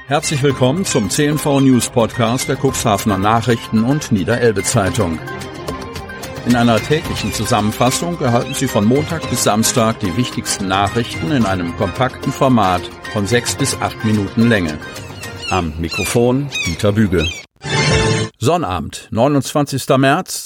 Herzlich willkommen zum CNV News Podcast der Cuxhavener Nachrichten und Niederelbe Zeitung. In einer täglichen Zusammenfassung erhalten Sie von Montag bis Samstag die wichtigsten Nachrichten in einem kompakten Format von 6 bis 8 Minuten Länge. Am Mikrofon Dieter Büge. Sonnabend, 29. März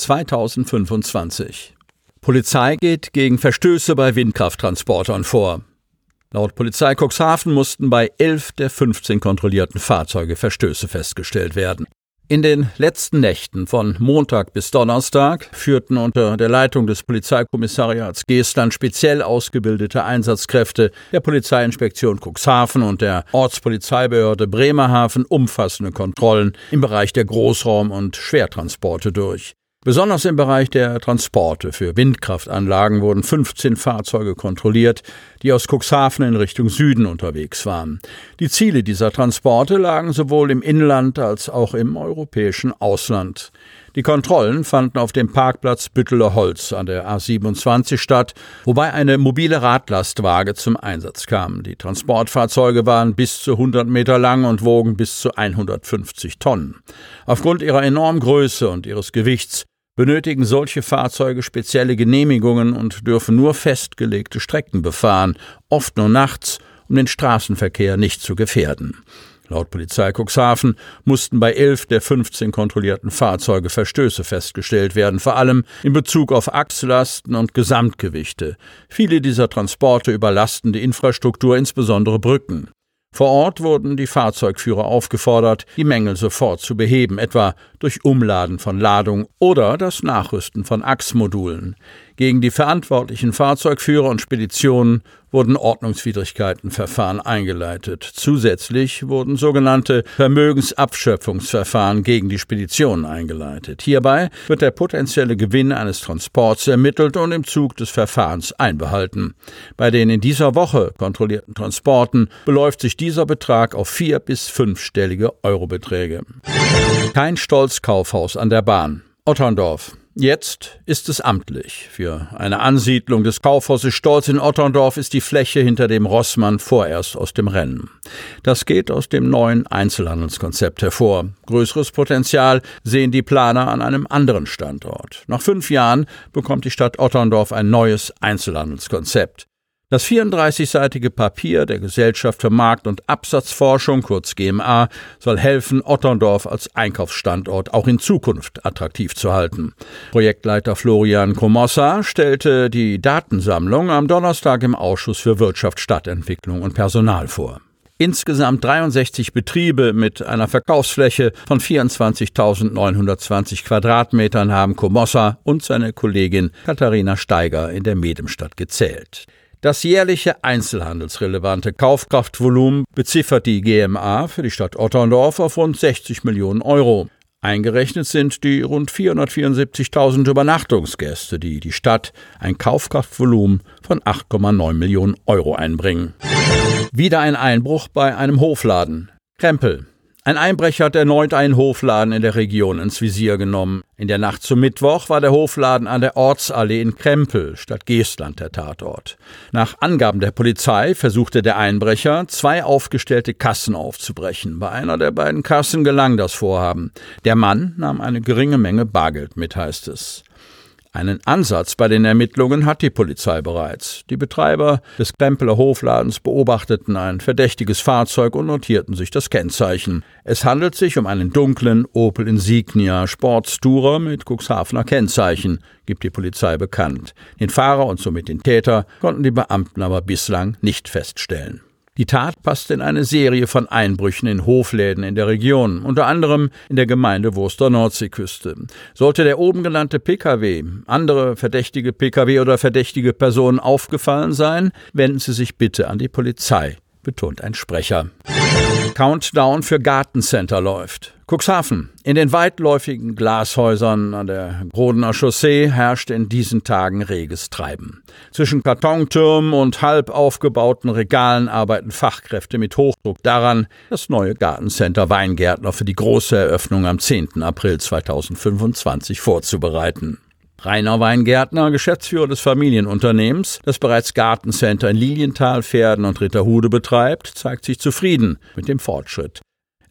2025. Polizei geht gegen Verstöße bei Windkrafttransportern vor. Laut Polizei Cuxhaven mussten bei 11 der 15 kontrollierten Fahrzeuge Verstöße festgestellt werden. In den letzten Nächten von Montag bis Donnerstag führten unter der Leitung des Polizeikommissariats Geestland speziell ausgebildete Einsatzkräfte der Polizeiinspektion Cuxhaven und der Ortspolizeibehörde Bremerhaven umfassende Kontrollen im Bereich der Großraum- und Schwertransporte durch. Besonders im Bereich der Transporte für Windkraftanlagen wurden 15 Fahrzeuge kontrolliert, die aus Cuxhaven in Richtung Süden unterwegs waren. Die Ziele dieser Transporte lagen sowohl im Inland als auch im europäischen Ausland. Die Kontrollen fanden auf dem Parkplatz Bütteler Holz an der A27 statt, wobei eine mobile Radlastwaage zum Einsatz kam. Die Transportfahrzeuge waren bis zu 100 Meter lang und wogen bis zu 150 Tonnen. Aufgrund ihrer enormen Größe und ihres Gewichts benötigen solche Fahrzeuge spezielle Genehmigungen und dürfen nur festgelegte Strecken befahren, oft nur nachts, um den Straßenverkehr nicht zu gefährden. Laut Polizei Cuxhaven mussten bei 11 der 15 kontrollierten Fahrzeuge Verstöße festgestellt werden, vor allem in Bezug auf Achslasten und Gesamtgewichte. Viele dieser Transporte überlasten die Infrastruktur, insbesondere Brücken. Vor Ort wurden die Fahrzeugführer aufgefordert, die Mängel sofort zu beheben, etwa durch Umladen von Ladung oder das Nachrüsten von Achsmodulen. Gegen die verantwortlichen Fahrzeugführer und Speditionen wurden Ordnungswidrigkeitenverfahren eingeleitet. Zusätzlich wurden sogenannte Vermögensabschöpfungsverfahren gegen die Speditionen eingeleitet. Hierbei wird der potenzielle Gewinn eines Transports ermittelt und im Zug des Verfahrens einbehalten. Bei den in dieser Woche kontrollierten Transporten beläuft sich dieser Betrag auf 4- bis 5-stellige Eurobeträge. Kein Stolz-Kaufhaus an der Bahn. Otterndorf. Jetzt ist es amtlich. Für eine Ansiedlung des Kaufhauses Stolz in Otterndorf ist die Fläche hinter dem Rossmann vorerst aus dem Rennen. Das geht aus dem neuen Einzelhandelskonzept hervor. Größeres Potenzial sehen die Planer an einem anderen Standort. Nach 5 Jahren bekommt die Stadt Otterndorf ein neues Einzelhandelskonzept. Das 34-seitige Papier der Gesellschaft für Markt- und Absatzforschung, kurz GMA, soll helfen, Otterndorf als Einkaufsstandort auch in Zukunft attraktiv zu halten. Projektleiter Florian Komossa stellte die Datensammlung am Donnerstag im Ausschuss für Wirtschaft, Stadtentwicklung und Personal vor. Insgesamt 63 Betriebe mit einer Verkaufsfläche von 24.920 Quadratmetern haben Komossa und seine Kollegin Katharina Steiger in der Medemstadt gezählt. Das jährliche einzelhandelsrelevante Kaufkraftvolumen beziffert die GMA für die Stadt Otterndorf auf rund 60 Millionen Euro. Eingerechnet sind die rund 474.000 Übernachtungsgäste, die die Stadt ein Kaufkraftvolumen von 8,9 Millionen Euro einbringen. Wieder ein Einbruch bei einem Hofladen. Krempel. Ein Einbrecher hat erneut einen Hofladen in der Region ins Visier genommen. In der Nacht zum Mittwoch war der Hofladen an der Ortsallee in Krempel, Stadt Geestland, der Tatort. Nach Angaben der Polizei versuchte der Einbrecher, 2 aufgestellte Kassen aufzubrechen. Bei einer der beiden Kassen gelang das Vorhaben. Der Mann nahm eine geringe Menge Bargeld mit, heißt es. Einen Ansatz bei den Ermittlungen hat die Polizei bereits. Die Betreiber des Krempeler Hofladens beobachteten ein verdächtiges Fahrzeug und notierten sich das Kennzeichen. Es handelt sich um einen dunklen Opel Insignia Sportstourer mit Cuxhavener Kennzeichen, gibt die Polizei bekannt. Den Fahrer und somit den Täter konnten die Beamten aber bislang nicht feststellen. Die Tat passt in eine Serie von Einbrüchen in Hofläden in der Region, unter anderem in der Gemeinde Wurster Nordseeküste. Sollte der oben genannte Pkw, andere verdächtige Pkw oder verdächtige Personen aufgefallen sein, wenden Sie sich bitte an die Polizei, betont ein Sprecher. Countdown für Gartencenter läuft. Cuxhaven. In den weitläufigen Glashäusern an der Grodener Chaussee herrscht in diesen Tagen reges Treiben. Zwischen Kartontürmen und halb aufgebauten Regalen arbeiten Fachkräfte mit Hochdruck daran, das neue Gartencenter Weingärtner für die große Eröffnung am 10. April 2025 vorzubereiten. Rainer Weingärtner, Geschäftsführer des Familienunternehmens, das bereits Gartencenter in Lilienthal, Verden und Ritterhude betreibt, zeigt sich zufrieden mit dem Fortschritt.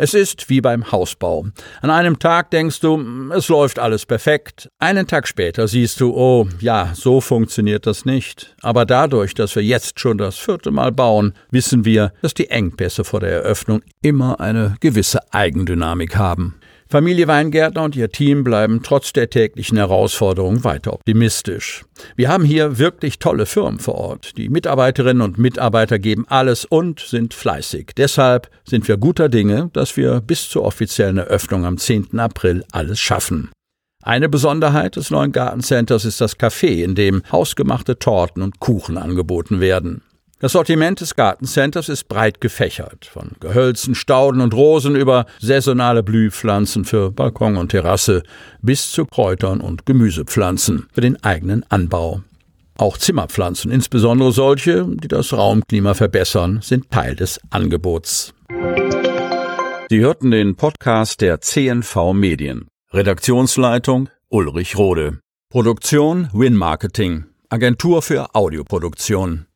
Es ist wie beim Hausbau. An einem Tag denkst du, es läuft alles perfekt. Einen Tag später siehst du, oh ja, so funktioniert das nicht. Aber dadurch, dass wir jetzt schon das 4. Mal bauen, wissen wir, dass die Engpässe vor der Eröffnung immer eine gewisse Eigendynamik haben. Familie Weingärtner und ihr Team bleiben trotz der täglichen Herausforderungen weiter optimistisch. Wir haben hier wirklich tolle Firmen vor Ort. Die Mitarbeiterinnen und Mitarbeiter geben alles und sind fleißig. Deshalb sind wir guter Dinge, dass wir bis zur offiziellen Eröffnung am 10. April alles schaffen. Eine Besonderheit des neuen Gartencenters ist das Café, in dem hausgemachte Torten und Kuchen angeboten werden. Das Sortiment des Gartencenters ist breit gefächert, von Gehölzen, Stauden und Rosen über saisonale Blühpflanzen für Balkon und Terrasse bis zu Kräutern und Gemüsepflanzen für den eigenen Anbau. Auch Zimmerpflanzen, insbesondere solche, die das Raumklima verbessern, sind Teil des Angebots. Sie hörten den Podcast der CNV Medien. Redaktionsleitung Ulrich Rode. Produktion Win Marketing, Agentur für Audioproduktion.